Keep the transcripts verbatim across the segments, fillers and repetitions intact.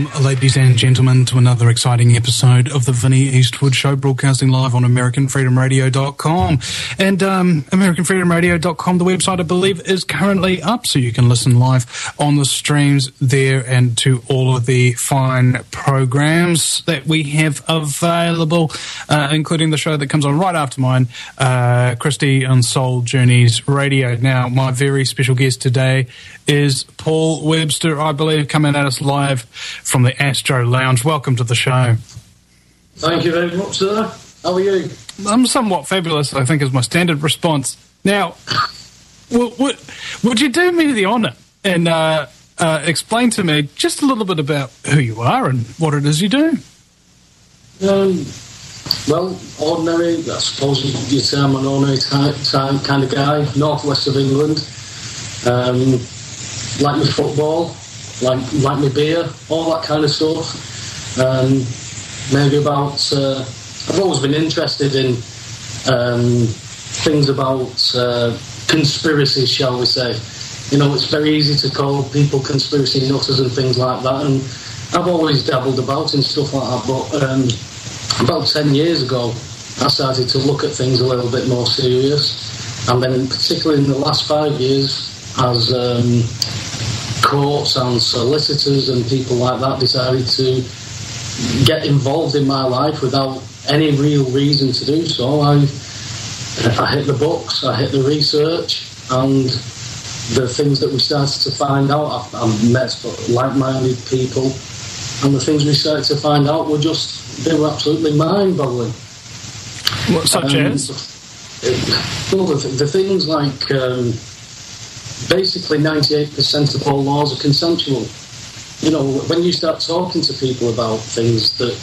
Welcome, ladies and gentlemen, to another exciting episode of the Vinnie Eastwood Show, broadcasting live on American Freedom Radio dot com. And um, American Freedom Radio dot com, the website, I believe, is currently up, so you can listen live on the streams there and to all of the fine programs that we have available, uh, including the show that comes on right after mine, uh, Christy on Soul Journeys Radio. Now, my very special guest today is Paul Webster, I believe, coming at us live from the Astro Lounge. Welcome to the show. Thank you very much, sir. How are you? I'm somewhat fabulous, I think, is my standard response. Now, w- w- would you do me the honour and uh, uh, explain to me just a little bit about who you are and what it is you do? Um, well, ordinary, I suppose you'd say I'm an ordinary type, type kind of guy, northwest of England. Um, like my football, like like my beer, all that kind of stuff. Um, maybe about, uh, I've always been interested in um, things about uh, conspiracies, shall we say. You know, it's very easy to call people conspiracy nutters and things like that, and I've always dabbled about in stuff like that, but um, about ten years ago, I started to look at things a little bit more serious, and then particularly in the last five years, as um, courts and solicitors and people like that decided to get involved in my life without any real reason to do so, I, I hit the books, I hit the research, and the things that we started to find out, I, I met like-minded people, and the things we started to find out were just, they were absolutely mind-boggling. What, such um, as? Well, the, the things like... Um, basically ninety-eight percent of all laws are consensual. You know, when you start talking to people about things that,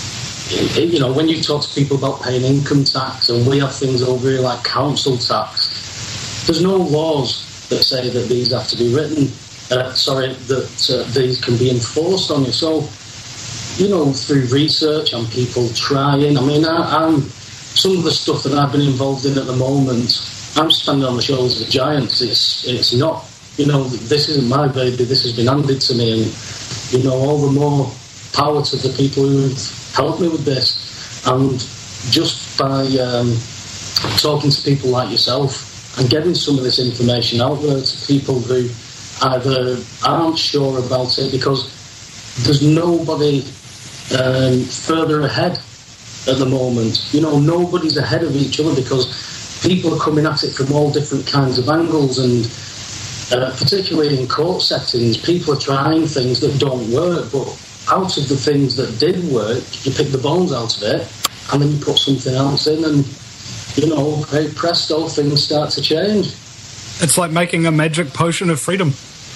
you know, when you talk to people about paying income tax, and we have things over here like council tax, there's no laws that say that these have to be written, uh, sorry, that uh, these can be enforced on you. So, you know, through research and people trying, I mean, I, I'm, some of the stuff that I've been involved in at the moment, I'm standing on the shoulders of giants. It's it's not, you know, this isn't my baby, this has been handed to me, and, you know, all the more power to the people who've helped me with this. And just by um, talking to people like yourself and getting some of this information out there to people who either aren't sure about it, because there's nobody um, further ahead at the moment. You know, nobody's ahead of each other, because people are coming at it from all different kinds of angles, and uh, particularly in court settings, people are trying things that don't work, but out of the things that did work, you pick the bones out of it, and then you put something else in, and, you know, hey, presto, things start to change. It's like making a magic potion of freedom.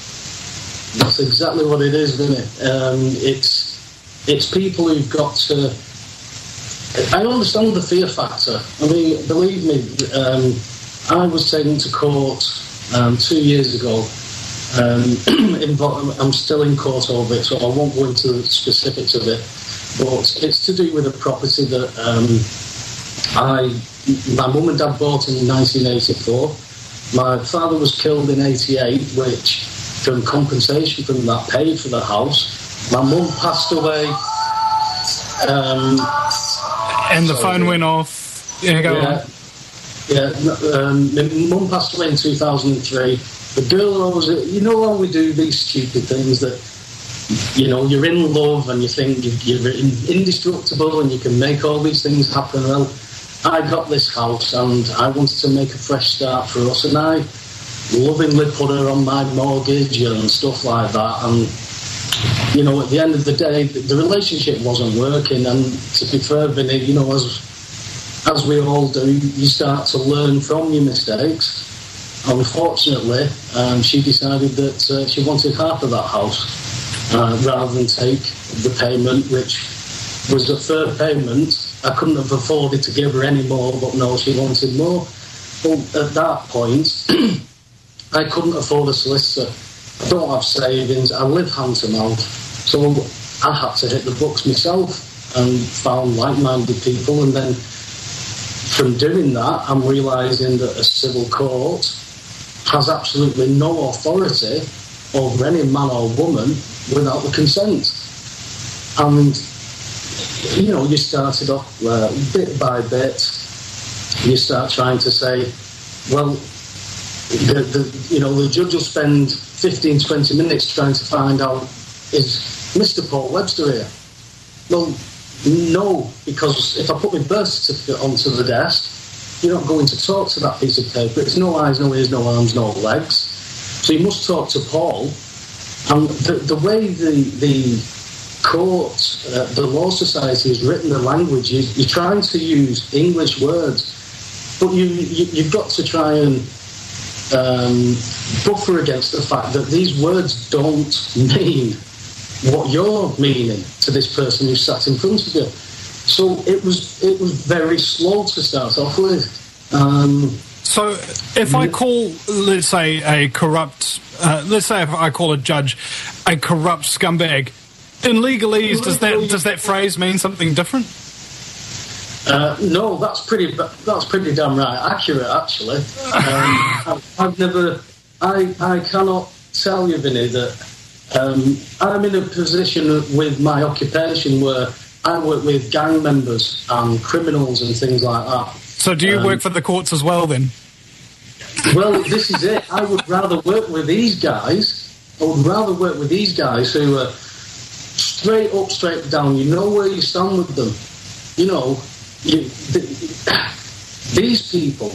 That's exactly what it is, isn't it? Um, it's, it's people who've got to... I understand the fear factor. I mean, believe me, um, I was taken to court um, two years ago. Um, involved, I'm still in court over it, so I won't go into the specifics of it. But it's to do with a property that um, I, my mum and dad bought in nineteen eighty-four. My father was killed in eighty-eight, which, from compensation from that, paid for the house. My mum passed away. Um, And the phone went off. Yeah, go yeah, on. Yeah, um, my mum passed away in two thousand three. The girl always, you know how we do these stupid things that, you know, you're in love and you think you're indestructible and you can make all these things happen. Well, I got this house and I wanted to make a fresh start for us, and I lovingly put her on my mortgage and stuff like that. And, you know, at the end of the day, the relationship wasn't working, and to be fair, Vinny, you know, as as we all do, you start to learn from your mistakes. Unfortunately, um, she decided that uh, she wanted half of that house uh, rather than take the payment, which was the third payment. I couldn't have afforded to give her any more, but no, she wanted more. Well, at that point, I couldn't afford a solicitor. I don't have savings. I live hand to mouth. So I had to hit the books myself and found like-minded people. And then from doing that, I'm realising that a civil court has absolutely no authority over any man or woman without the consent. And, you know, you started off uh, bit by bit. You start trying to say, well, the, the, you know, the judge will spend fifteen, twenty minutes trying to find out, is Mister Paul Webster here? Well, no, because if I put my birth certificate onto the desk, you're not going to talk to that piece of paper. It's no eyes, no ears, no arms, no legs. So you must talk to Paul. And the, the way the the court, uh, the Law Society has written the language, you, you're trying to use English words, but you, you, you've got to try and um, buffer against the fact that these words don't mean what you're meaning to this person who sat in front of you. So it was it was very slow to start off with. Um, so if I call, let's say, a corrupt, uh, let's say if I call a judge a corrupt scumbag, in legalese, does that does that phrase mean something different? Uh, no, that's pretty that's pretty damn right accurate, actually. Um, I've, I've never, I I cannot tell you, Vinny, that um, I'm in a position with my occupation where I work with gang members and criminals and things like that. So do you um, work for the courts as well, then? Well, this is it. I would rather work with these guys. I would rather work with these guys who are straight up, straight down. You know where you stand with them. You know, you, the, these people.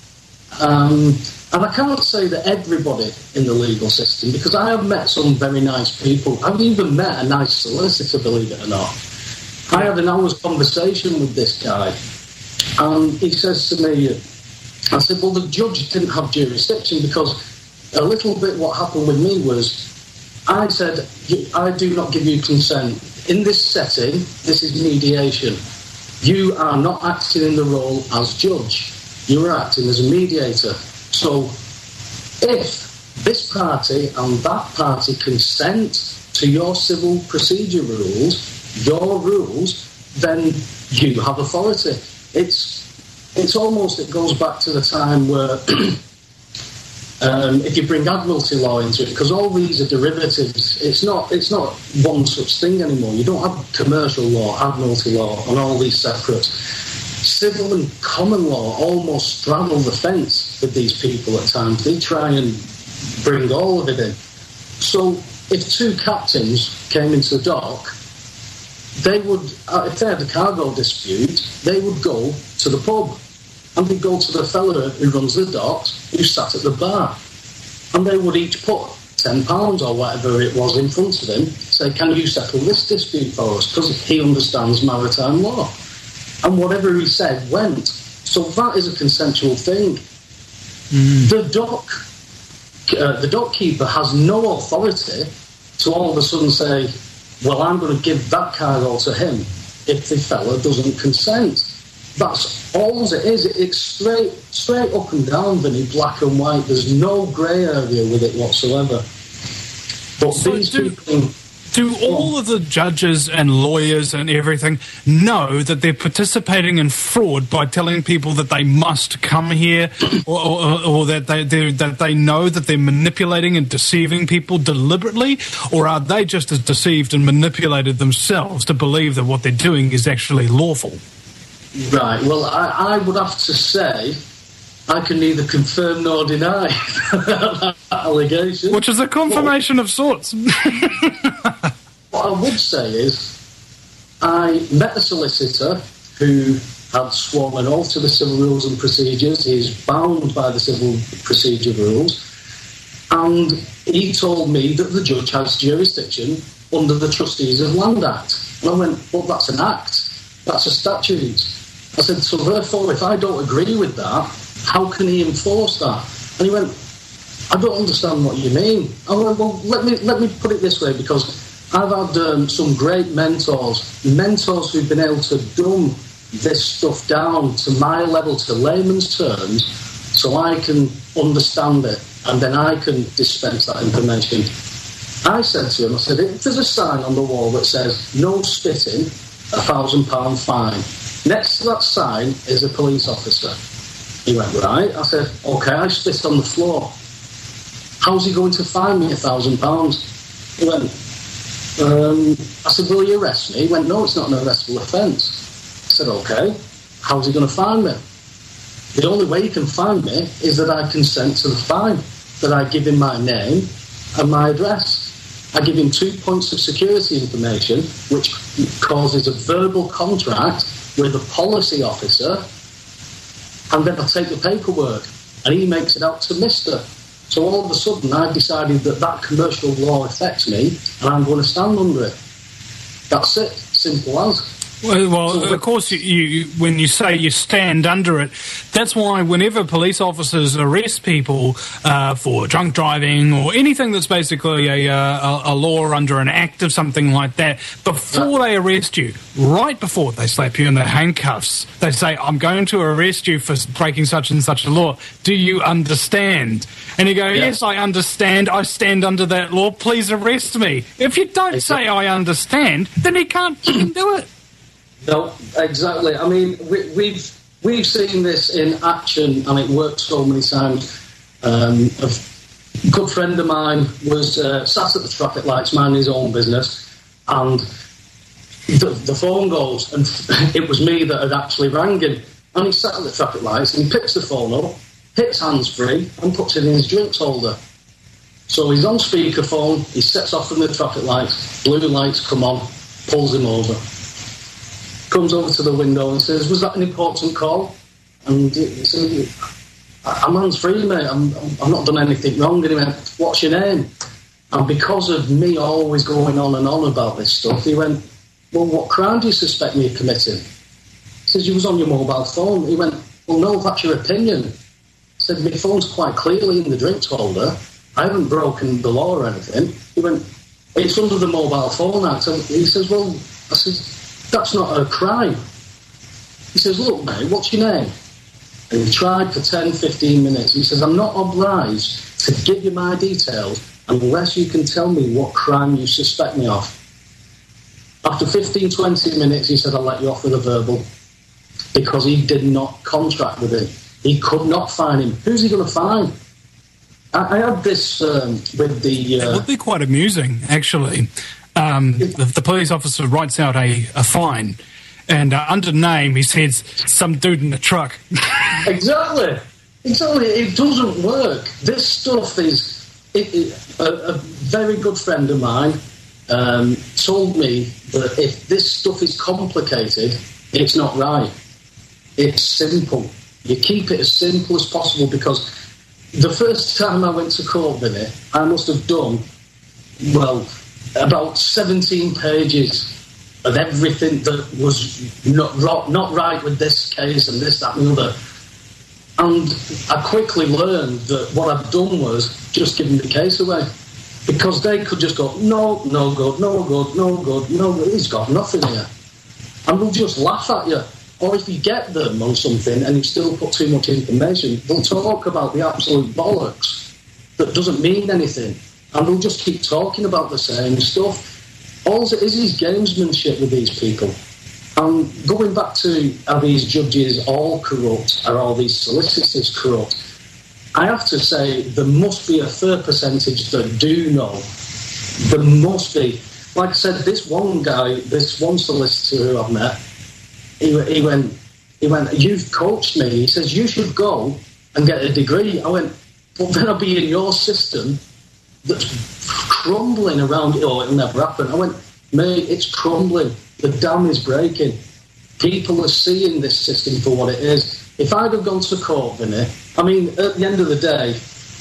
Um, and I can't say that everybody in the legal system, because I have met some very nice people. I've even met a nice solicitor, believe it or not. I had an hour's conversation with this guy, and he says to me, I said, well, the judge didn't have jurisdiction, because a little bit what happened with me was, I said, I do not give you consent. In this setting, this is mediation. You are not acting in the role as judge. You are acting as a mediator. So if this party and that party consent to your civil procedure rules, your rules, then you have authority. It's it's almost, it goes back to the time where um, if you bring admiralty law into it, because all these are derivatives, it's not it's not one such thing anymore. You don't have commercial law, admiralty law, and all these separate. Civil and common law almost straddle the fence with these people at times. They try and bring all of it in. So if two captains came into the dock, they would, uh, if they had a cargo dispute, they would go to the pub and they'd go to the fella who runs the docks, who sat at the bar, and they would each put ten pounds or whatever it was in front of him, say, can you settle this dispute for us? Because he understands maritime law. And whatever he said went. So that is a consensual thing. Mm. The dock, uh, the dock keeper has no authority to all of a sudden say, well, I'm going to give that cargo to him if the fella doesn't consent. That's all it is. It's straight, straight up and down, Vinny, black and white. There's no grey area with it whatsoever. But so these do, people... Do all of the judges and lawyers and everything know that they're participating in fraud by telling people that they must come here, or, or, or that they that they know that they're manipulating and deceiving people deliberately, or are they just as deceived and manipulated themselves to believe that what they're doing is actually lawful? Right. Well, I, I would have to say I can neither confirm nor deny that allegation. Which is a confirmation well, of sorts. What I would say is, I met a solicitor who had sworn an oath to the civil rules and procedures. He's bound by the civil procedure rules. And he told me that the judge has jurisdiction under the Trustees of Land Act. And I went, well, that's an act. That's a statute. I said, so therefore, if I don't agree with that, how can he enforce that? And he went, I don't understand what you mean. I went, well, let me let me put it this way, because I've had um, some great mentors, mentors who've been able to dumb this stuff down to my level, to layman's terms, so I can understand it, and then I can dispense that information. I said to him, I said, if there's a sign on the wall that says, no spitting, a thousand pound fine, next to that sign is a police officer. He went, right. I said, OK, I spit on the floor. How's he going to fine me a thousand pounds? He went, Um, I said, will you arrest me? He went, no, it's not an arrestable offence. I said, okay, how's he going to find me? The only way he can find me is that I consent to the fine, that I give him my name and my address. I give him two points of security information, which causes a verbal contract with a policy officer, and then I take the paperwork, and he makes it out to Mister So all of a sudden, I've decided that that commercial law affects me, and I'm going to stand under it. That's it. Simple as. Well, well, of course, you, you, when you say you stand under it, that's why whenever police officers arrest people uh, for drunk driving or anything that's basically a, uh, a, a law under an act of something like that, before they arrest you, right before they slap you in the handcuffs, they say, I'm going to arrest you for breaking such and such a law. Do you understand? And you go, yeah. Yes, I understand. I stand under that law. Please arrest me. If you don't say I understand, then you can't do it. No, exactly. I mean, we, we've we've seen this in action, and it worked so many times. Um, a good friend of mine was uh, sat at the traffic lights, minding his own business, and the, the phone goes, and it was me that had actually rang him. And he sat at the traffic lights, and he picks the phone up, hits hands-free, and puts it in his drinks holder. So he's on speakerphone, he sets off from the traffic lights, blue lights come on, pulls him over. Comes over to the window and says, was that an important call? And he said, I'm hands-free, mate. I'm, I've not done anything wrong. And he went, what's your name? And because of me always going on and on about this stuff, he went, well, what crime do you suspect me of committing? He says, you was on your mobile phone. He went, well, no, that's your opinion. He said, my phone's quite clearly in the drinks holder. I haven't broken the law or anything. He went, it's under the Mobile Phone Act. And he says, well, I said, that's not a crime. He says, look, mate, what's your name? And he tried for ten, fifteen minutes. He says, I'm not obliged to give you my details unless you can tell me what crime you suspect me of. After fifteen, twenty minutes, he said, I'll let you off with a verbal, because he did not contract with him. He could not find him. Who's he going to find? I, I had this um, with the... Uh, it would be quite amusing, actually. Um, the, the police officer writes out a, a fine, and uh, under name he says some dude in a truck. Exactly, exactly. It doesn't work. This stuff is. It, it, a, a very good friend of mine um, told me that if this stuff is complicated, it's not right. It's simple. You keep it as simple as possible, because the first time I went to court with it, I must have done well. about seventeen pages of everything that was not, not right with this case and this, that and the other. And I quickly learned that what I'd done was just giving the case away. Because they could just go, no, no good, no good, no good, no good, he's got nothing here. And they'll just laugh at you. Or if you get them on something and you still put too much information, they'll talk about the absolute bollocks that doesn't mean anything. And we'll just keep talking about the same stuff. All it is is gamesmanship with these people. And going back to are these judges all corrupt, are all these solicitors corrupt, I have to say there must be a fair percentage that do know. There must be. Like I said, this one guy, this one solicitor who I've met, he, he went, he went, you've coached me. He says, you should go and get a degree. I went, but then I'll be in your system that's crumbling around it. Oh, it'll never happen. I went, mate, it's crumbling. The dam is breaking. People are seeing this system for what it is. If I'd have gone to court, Vinny, I mean, at the end of the day,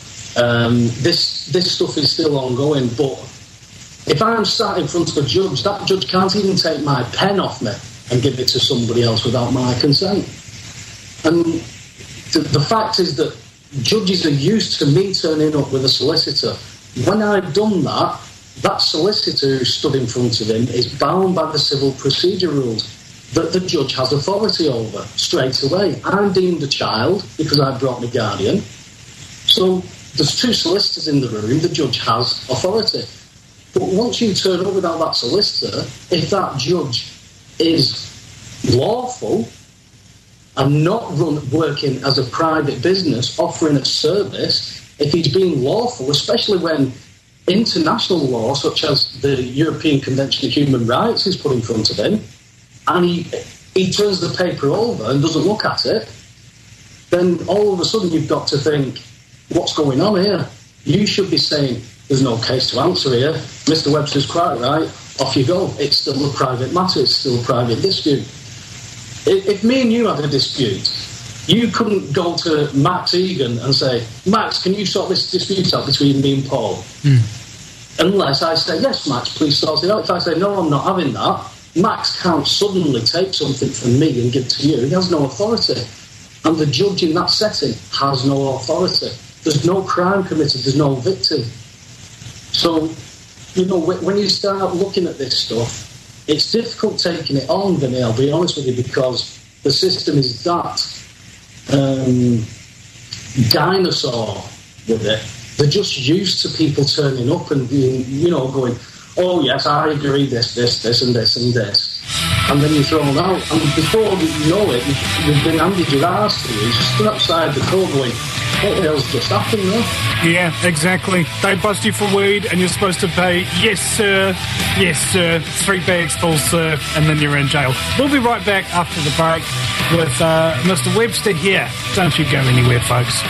um, this this stuff is still ongoing, but if I'm sat in front of a judge, that judge can't even take my pen off me and give it to somebody else without my consent. And the, the fact is that judges are used to me turning up with a solicitor. When I've done that, that solicitor who stood in front of him is bound by the civil procedure rules that the judge has authority over straight away. I'm deemed a child because I brought my guardian. So there's two solicitors in the room, the judge has authority. But once you turn up without that solicitor, if that judge is lawful and not run, working as a private business, offering a service, if he's being lawful, especially when international law, such as the European Convention of Human Rights, is put in front of him, and he he turns the paper over and doesn't look at it, then all of a sudden you've got to think, what's going on here? You should be saying, there's no case to answer here. Mister Webster's quite right. Off you go. It's still a private matter. It's still a private dispute. If, if me and you had a dispute, you couldn't go to Max Egan and say, Max, can you sort this dispute out between me and Paul? Mm. Unless I say, yes, Max, please sort it out. If I say, no, I'm not having that, Max can't suddenly take something from me and give it to you. He has no authority. And the judge in that setting has no authority. There's no crime committed. There's no victim. So, you know, when you start looking at this stuff, it's difficult taking it on, Vinny, I'll be honest with you, because the system is that um, dinosaur with it. They're just used to people turning up and being, you know, going, oh, yes, I agree, this, this, this, and this, and this. And then you're thrown out. And before you know it, you've been handed your arse to you. You're just outside the court going, what the hell's just happened there? Yeah, exactly. They bust you for weed and you're supposed to pay, yes, sir, yes, sir, three bags full, sir, and then you're in jail. We'll be right back after the break with uh, Mister Webster here. Don't you go anywhere, folks.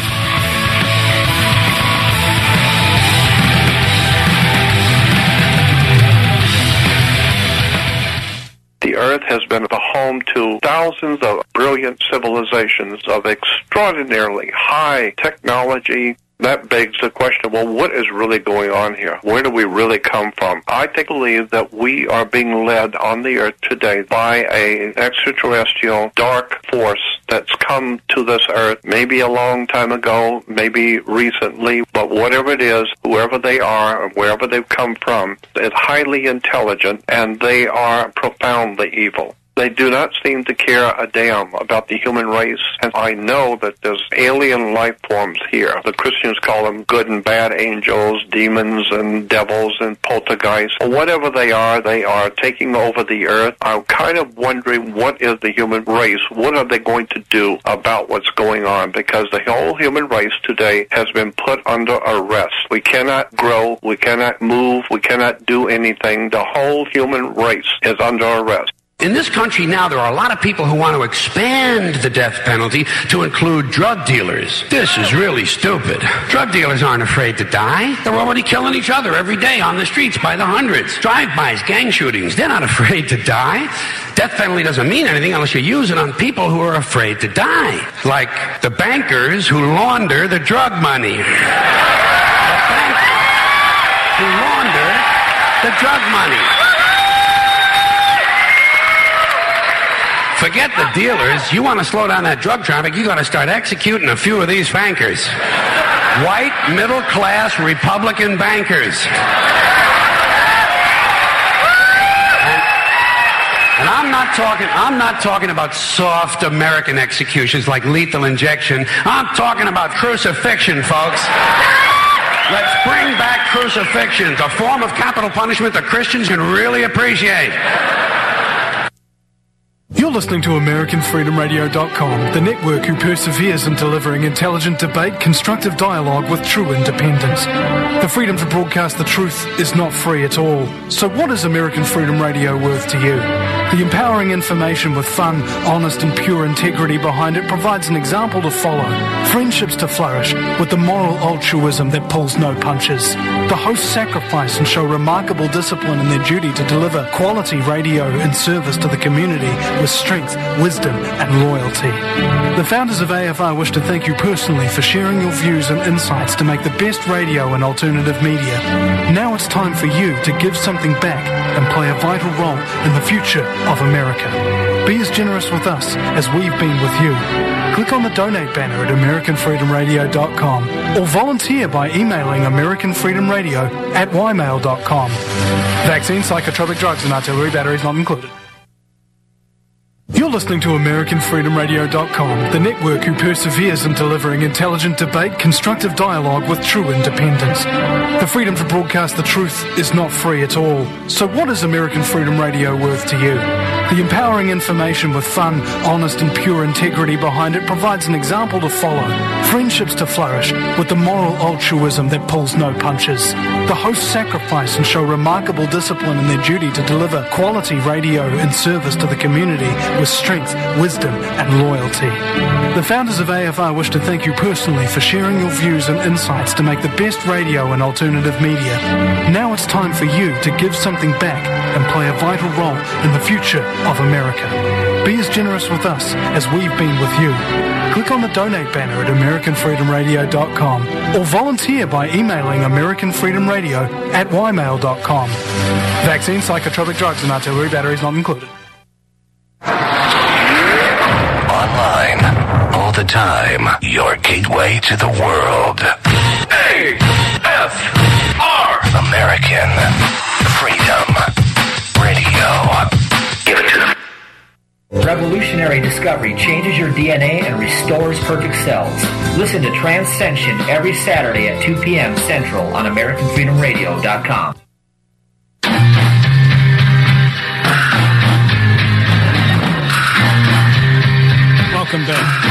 The Earth has been the home to thousands of brilliant civilizations of extraordinarily high technology. That begs the question, well, what is really going on here? Where do we really come from? I think believe that we are being led on the Earth today by an extraterrestrial dark force that's come to this Earth maybe a long time ago, maybe recently, but whatever it is, whoever they are, or wherever they've come from, is highly intelligent, and they are profoundly evil. They do not seem to care a damn about the human race, and I know that there's alien life forms here. The Christians call them good and bad angels, demons and devils and poltergeists. Whatever they are, they are taking over the earth. I'm kind of wondering, what is the human race? What are they going to do about what's going on? Because the whole human race today has been put under arrest. We cannot grow, we cannot move, we cannot do anything. The whole human race is under arrest. In this country now, there are a lot of people who want to expand the death penalty to include drug dealers. This is really stupid. Drug dealers aren't afraid to die. They're already killing each other every day on the streets by the hundreds. Drive-bys, gang shootings, they're not afraid to die. Death penalty doesn't mean anything unless you use it on people who are afraid to die. Like the bankers who launder the drug money. The bankers who launder the drug money. Forget the dealers. You want to slow down that drug traffic, you got to start executing a few of these bankers. White, middle-class, Republican bankers. And, and I'm not talking, I'm not talking about soft American executions like lethal injection. I'm talking about crucifixion, folks. Let's bring back crucifixion, a form of capital punishment that Christians can really appreciate. You're listening to American Freedom Radio dot com, the network who perseveres in delivering intelligent debate, constructive dialogue with true independence. The freedom to broadcast the truth is not free at all. So what is American Freedom Radio worth to you? The empowering information with fun, honest and pure integrity behind it provides an example to follow, friendships to flourish, with the moral altruism that pulls no punches. The hosts sacrifice and show remarkable discipline in their duty to deliver quality radio in service to the community with strength, wisdom and loyalty. The founders of A F R wish to thank you personally for sharing your views and insights to make the best radio and alternative media. Now it's time for you to give something back and play a vital role in the future of America. Be as generous with us as we've been with you. Click on the donate banner at American Freedom Radio dot com or volunteer by emailing American Freedom Radio at y mail dot com. Vaccine, psychotropic drugs and artillery batteries not included. You're listening to American Freedom Radio dot com, the network who perseveres in delivering intelligent debate, constructive dialogue with true independence. The freedom to broadcast the truth is not free at all. So what is American Freedom Radio worth to you? The empowering information with fun, honest and pure integrity behind it provides an example to follow, friendships to flourish, with the moral altruism that pulls no punches. The hosts sacrifice and show remarkable discipline in their duty to deliver quality radio in service to the community with strength, wisdom and loyalty. The founders of A F R wish to thank you personally for sharing your views and insights to make the best radio and alternative media. Now it's time for you to give something back and play a vital role in the future of America. Be as generous with us as we've been with you. Click on the donate banner at American Freedom Radio dot com or volunteer by emailing American Freedom Radio at y mail dot com. Vaccine, psychotropic drugs and artillery batteries not included. Online, all the time, your gateway to the world. A F R American Freedom Radio. Give it to them. Revolutionary discovery changes your D N A and restores perfect cells. Listen to Transcension every Saturday at two p.m. Central on American Freedom Radio dot com. Welcome back.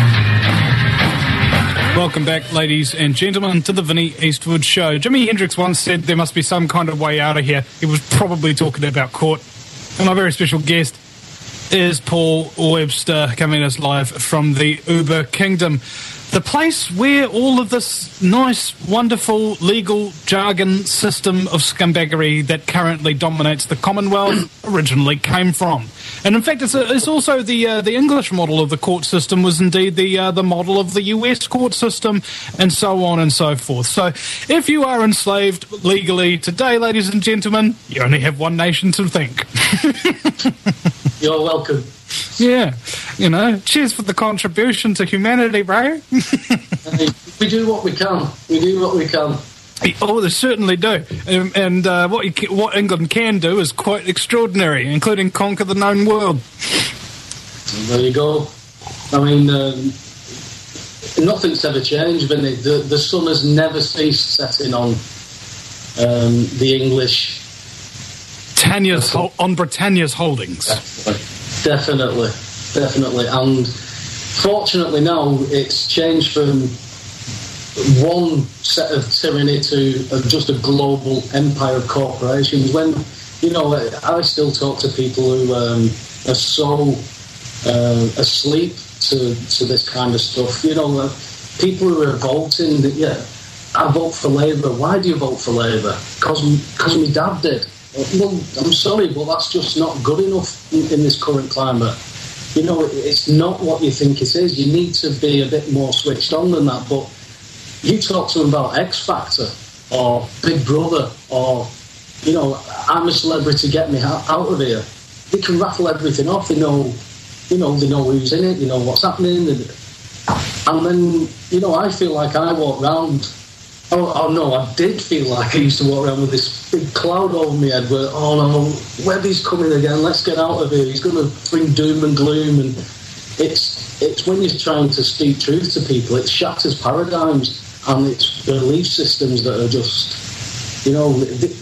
Welcome back, ladies and gentlemen, to the Vinnie Eastwood Show. Jimi Hendrix once said there must be some kind of way out of here. He was probably talking about court. And my very special guest is Paul Webster, coming to us live from the Uber Kingdom, the place where all of this nice, wonderful, legal jargon system of scumbaggery that currently dominates the Commonwealth originally came from. And in fact, it's, a, it's also the uh, the English model of the court system was indeed the uh, the model of the U S court system, and so on and so forth. So if you are enslaved legally today, ladies and gentlemen, you only have one nation to thank. You're welcome. Yeah, you know, cheers for the contribution to humanity, bro. We do what we can. We do what we can. Oh, they certainly do. Um, and uh, what, you can, what England can do is quite extraordinary, including conquer the known world. There you go. I mean, um, nothing's ever changed, Vinny. The, the sun has never ceased setting on um, the English. Britannia's ho- on Britannia's holdings. Definitely, definitely. And fortunately now it's changed from one set of tyranny to uh, just a global empire of corporations. When, you know, I still talk to people who um, are so uh, asleep to, to this kind of stuff. You know, uh, people who are voting, yeah, I vote for Labour. Why do you vote for Labour? Because my dad did. Well, I'm sorry, but that's just not good enough in, in this current climate. You know, it, it's not what you think it is. You need to be a bit more switched on than that. But you talk to them about X Factor or Big Brother or, you know, I'm a celebrity, get me out, out of here. They can rattle everything off. They know, you know, they know who's in it. They know what's happening. And then, you know, I feel like I walk round. Oh, oh no, I did feel like I used to walk around with this big cloud over my head where, oh no, Webby's coming again, let's get out of here, he's going to bring doom and gloom. And it's it's when you're trying to speak truth to people, it shatters paradigms and it's belief systems that are just, you know,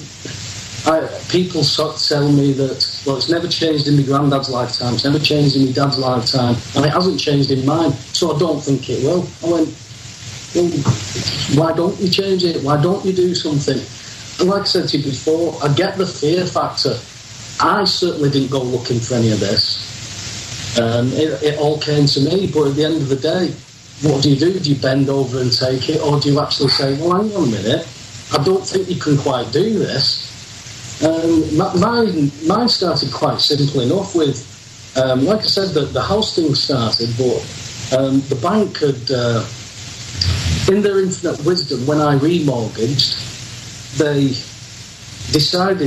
I, people sort of tell me that, well, it's never changed in my granddad's lifetime, it's never changed in my dad's lifetime, and it hasn't changed in mine, so I don't think it will. I went, well, why don't you change it? Why don't you do something? And like I said to you before, I get the fear factor. I certainly didn't go looking for any of this. Um, it, it all came to me, but at the end of the day, what do you do? Do you bend over and take it, or do you actually say, well, hang on a minute, I don't think you can quite do this? Um, mine, mine started quite simple enough with, um, like I said, the, the house thing started, but um, the bank had... Uh, in their infinite wisdom, when I remortgaged, they decided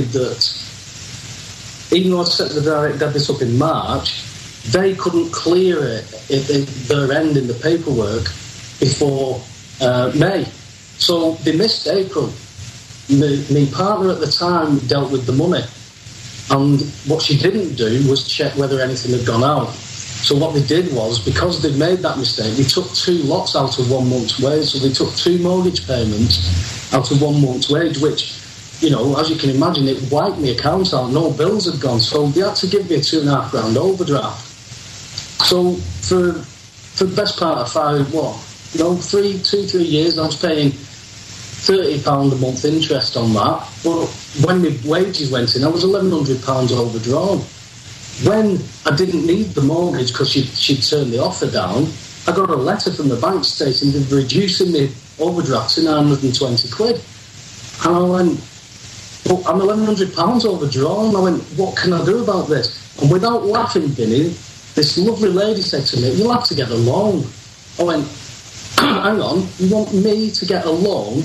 that even though I set the direct debit up in March, they couldn't clear it at, at their end in the paperwork before uh, May. So they missed April. My partner at the time dealt with the money, and what she didn't do was check whether anything had gone out. So what they did was, because they'd made that mistake, they took two lots out of one month's wage. So they took two mortgage payments out of one month's wage, which you know, as you can imagine, it wiped my account out. No bills had gone, so they had to give me a two and a half grand overdraft. So for for the best part of five, what, you know, three, two, three years, I was paying thirty pounds a month interest on that. But when my wages went in, I was eleven hundred pounds overdrawn. When I didn't need the mortgage because she'd, she'd turned the offer down, I got a letter from the bank stating they're reducing the overdraft to nine hundred twenty quid. And I went, well, I'm eleven hundred pounds overdrawn. I went, what can I do about this? And without laughing, Vinny, this lovely lady said to me, you'll have to get a loan. I went, hang on, you want me to get a loan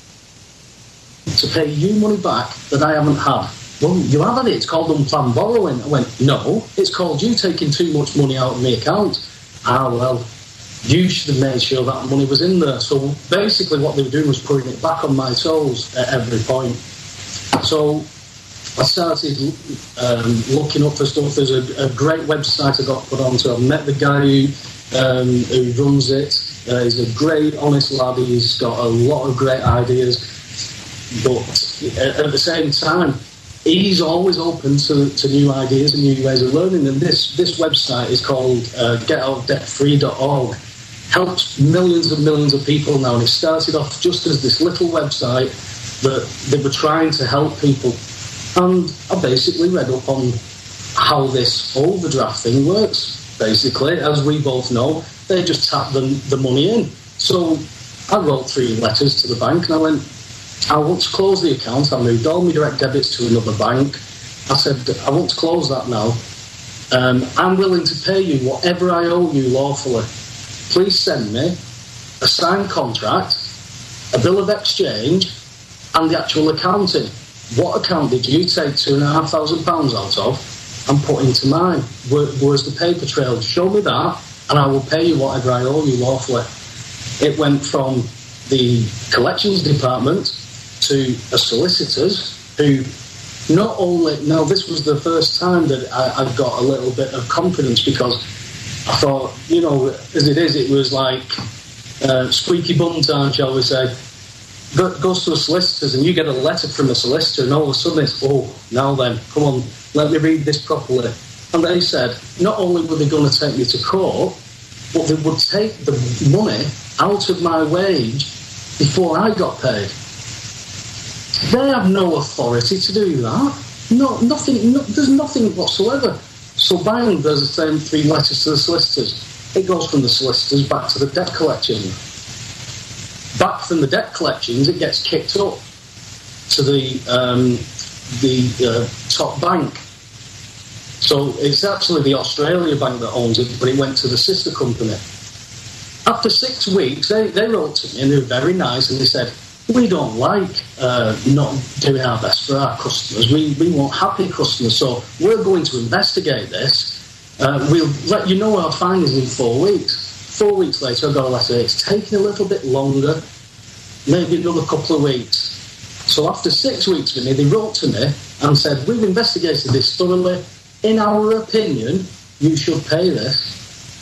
to pay you money back that I haven't had? Well, you have had it. It's called unplanned borrowing. I went, no, it's called you taking too much money out of my account. Ah, well, you should have made sure that money was in there. So basically what they were doing was putting it back on my toes at every point. So I started um, looking up for stuff. There's a, a great website I got put onto. I've met the guy who, um, who runs it. Uh, he's a great, honest lad. He's got a lot of great ideas. But at the same time, he's always open to, to new ideas and new ways of learning. And this, this website is called uh, get out debt free dot org. Helps millions and millions of people now. And it started off just as this little website that they were trying to help people. And I basically read up on how this overdraft thing works. Basically, as we both know, they just tap the, the money in. So I wrote three letters to the bank and I went, I want to close the account. I moved all my direct debits to another bank. I said, I want to close that now. Um, I'm willing to pay you whatever I owe you lawfully. Please send me a signed contract, a bill of exchange, and the actual accounting. What account did you take two and a half thousand pounds out of and put into mine? Where, where's the paper trail? Show me that, and I will pay you whatever I owe you lawfully. It went from the collections department to a solicitor's who not only... Now, this was the first time that I, I got a little bit of confidence because I thought, you know, as it is, it was like uh, squeaky bum time, shall we say. But goes to a solicitor's and you get a letter from a solicitor and all of a sudden it's, oh, now then, come on, let me read this properly. And they said, not only were they going to take me to court, but they would take the money out of my wage before I got paid. They have no authority to do that. No, nothing. No, there's nothing whatsoever. So bang, there's the same three letters to the solicitors. It goes from the solicitors back to the debt collection. Back from the debt collections, it gets kicked up to the um, the uh, top bank. So it's actually the Australia bank that owns it, but it went to the sister company. After six weeks, they, they wrote to me and they were very nice and they said, we don't like uh, not doing our best for our customers. We, we want happy customers, so we're going to investigate this. Uh, we'll let you know our findings in four weeks. Four weeks later, I got a letter. It's taking a little bit longer, maybe another couple of weeks. So after six weeks with me, they wrote to me and said, we've investigated this thoroughly. In our opinion, you should pay this.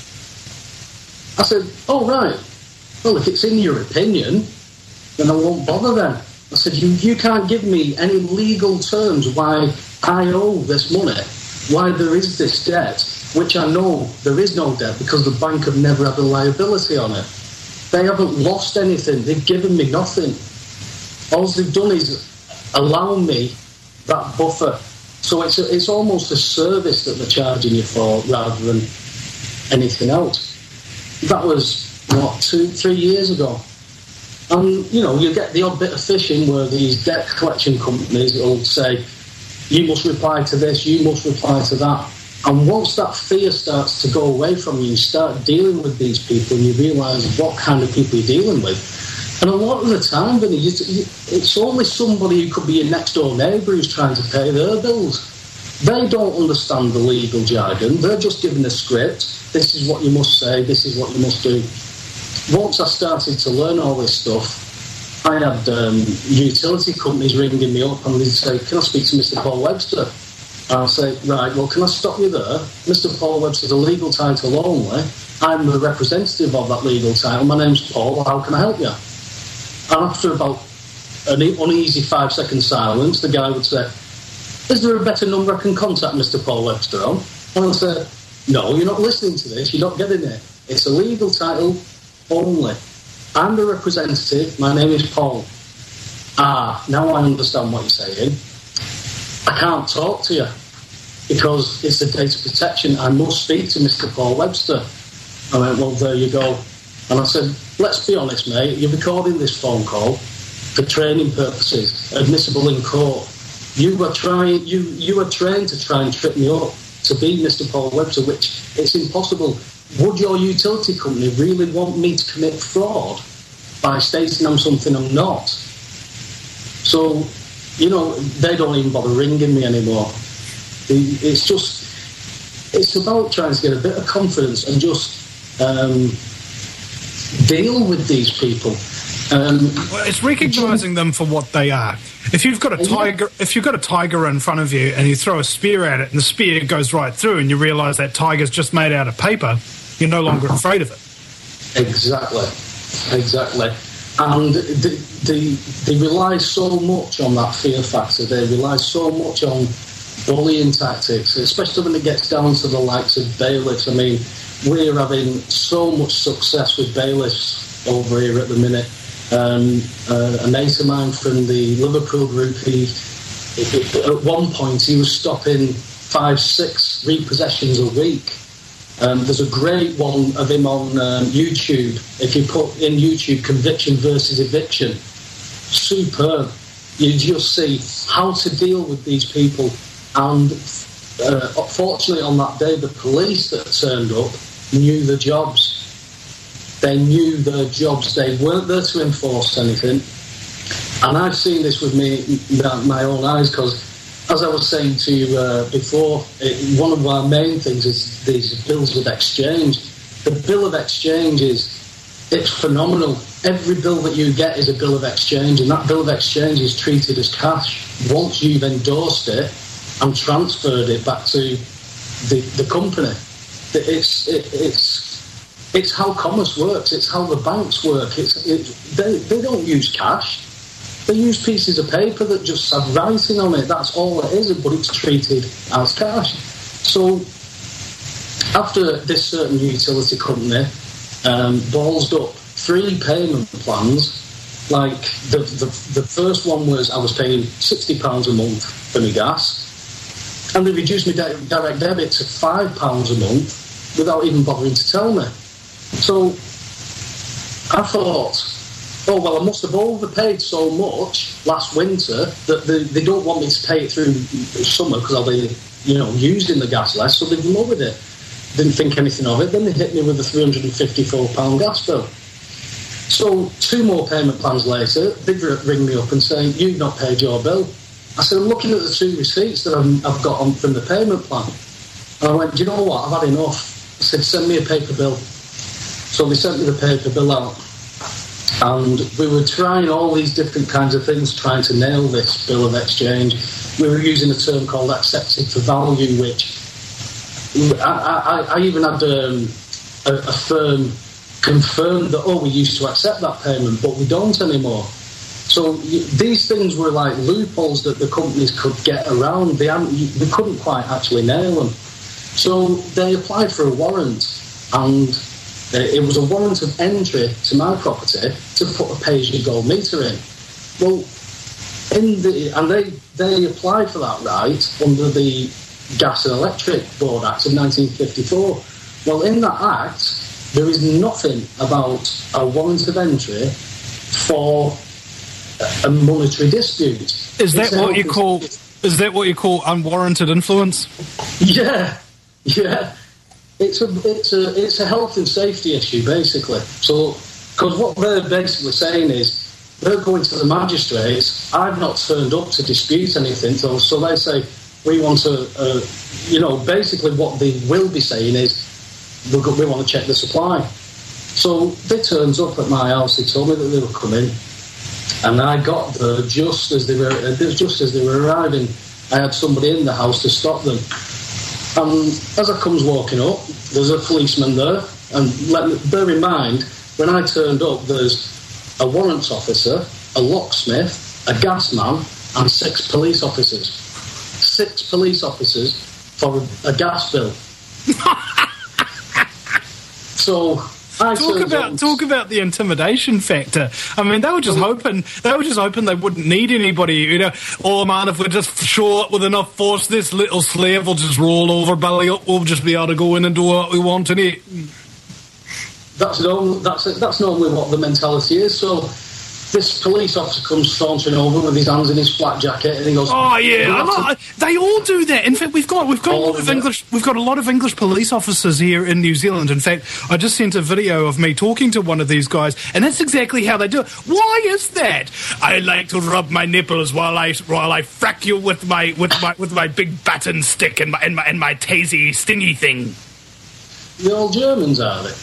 I said, oh, right. Well, if it's in your opinion, then I won't bother then. I said, you, you can't give me any legal terms why I owe this money, why there is this debt, which I know there is no debt because the bank have never had a liability on it. They haven't lost anything. They've given me nothing. All they've done is allow me that buffer. So it's a, it's almost a service that they're charging you for rather than anything else. That was, what, two, three years ago. And, you know, you get the odd bit of phishing where these debt collection companies will say, you must reply to this, you must reply to that. And once that fear starts to go away from you, you start dealing with these people and you realise what kind of people you're dealing with. And a lot of the time, Vinny, you, you, it's only somebody who could be your next-door neighbour who's trying to pay their bills. They don't understand the legal jargon. They're just given a script. This is what you must say. This is what you must do. Once I started to learn all this stuff, I had um, utility companies ringing me up and they'd say, can I speak to Mister Paul Webster? And I'll say, right, well, can I stop you there? Mister Paul Webster's a legal title only. I'm the representative of that legal title. My name's Paul. How can I help you? And after about an uneasy five-second silence, the guy would say, is there a better number I can contact Mister Paul Webster on? And I'd say, no, you're not listening to this, you're not getting it. It's a legal title only. I'm the representative, my name is Paul. Ah, now I understand what you're saying. I can't talk to you because it's a data protection. I must speak to Mister Paul Webster. I went, well, there you go. And I said, let's be honest, mate, you're recording this phone call for training purposes, admissible in court. You were trying, you, you were trained to try and trip me up to be Mister Paul Webster, which it's impossible. Would your utility company really want me to commit fraud by stating I'm something I'm not? So, you know, they don't even bother ringing me anymore. It's just, it's about trying to get a bit of confidence and just um, deal with these people. Um, well, it's recognising them for what they are. If you've got a tiger, if you've got a tiger in front of you and you throw a spear at it and the spear goes right through, and you realise that tiger's just made out of paper, you're no longer afraid of it. Exactly, exactly. And they, they, they rely so much on that fear factor. They rely so much on bullying tactics, especially when it gets down to the likes of bailiffs. I mean, we're having so much success with bailiffs over here at the minute. Um, uh, a mate of mine from the Liverpool group, he, at one point he was stopping five, six repossessions a week. Um, there's a great one of him on um, YouTube. If you put in YouTube conviction versus eviction, superb. You just see how to deal with these people. And uh, fortunately on that day, the police that turned up knew the jobs. They knew their jobs. They weren't there to enforce anything. And I've seen this with me, my own eyes, because as I was saying to you uh, before, it, one of our main things is these bills of exchange. The bill of exchange is, it's phenomenal. Every bill that you get is a bill of exchange, and that bill of exchange is treated as cash. Once you've endorsed it and transferred it back to the, the company, it's, it, it's, it's how commerce works. It's how the banks work. It's, it, they, they don't use cash. They use pieces of paper that just have writing on it. That's all it is, but it's treated as cash. So after this certain utility company um, ballsed up three payment plans, like the, the the first one was I was paying sixty pounds a month for my gas, and they reduced my direct debit to five pounds a month without even bothering to tell me. So I thought, oh, well, I must have overpaid so much last winter that they, they don't want me to pay it through summer because I'll be, you know, using the gas less, so they've lowered it. Didn't think anything of it. Then they hit me with a three hundred fifty-four pounds gas bill. So two more payment plans later, they'd ring me up and say, you've not paid your bill. I said, I'm looking at the two receipts that I've, I've got on from the payment plan. And I went, do you know what, I've had enough. I said, send me a paper bill. So they sent me the paper bill out. And we were trying all these different kinds of things, trying to nail this bill of exchange. We were using a term called accepted for value, which I, I, I even had um, a, a firm confirm that, oh, we used to accept that payment, but we don't anymore. So these things were like loopholes that the companies could get around. They, they couldn't quite actually nail them. So they applied for a warrant, and it was a warrant of entry to my property to put a pay-as-you-go meter in. Well, in the and they they applied for that right under the Gas and Electric Board Act of nineteen fifty-four. Well, in that act, there is nothing about a warrant of entry for a monetary dispute. Is that what you call? Is that what you call unwarranted influence? Yeah, yeah. It's a it's a it's a health and safety issue basically. So, because what they're basically saying is they're going to the magistrates. I've not turned up to dispute anything, so so they say we want to, uh, you know, basically what they will be saying is we we want to check the supply. So they turns up at my house. They told me that they were coming, and I got there just as they were just as they were arriving. I had somebody in the house to stop them. And as I comes walking up, there's a policeman there. And let me, bear in mind, when I turned up, there's a warrants officer, a locksmith, a gas man, and six police officers. Six police officers for a, a gas bill. So I talk about on, talk about the intimidation factor. I mean, they were just well, hoping they were just hoping they wouldn't need anybody. You know, oh man, if we're just short with enough force, this little slave will just roll over, belly up. We'll just be able to go in and do what we want in it. That's normal. That's that's normally what the mentality is. So this police officer comes sauntering over with his hands in his flat jacket, and he goes, "Oh yeah, I know, they all do that." In fact, we've got we've got a lot of English we've got a lot of English police officers here in New Zealand. In fact, I just sent a video of me talking to one of these guys, and that's exactly how they do it. Why is that? I like to rub my nipples while I while I frack you with my with my with my big baton stick and my and my and my tasey stingy thing. The old Germans, are they?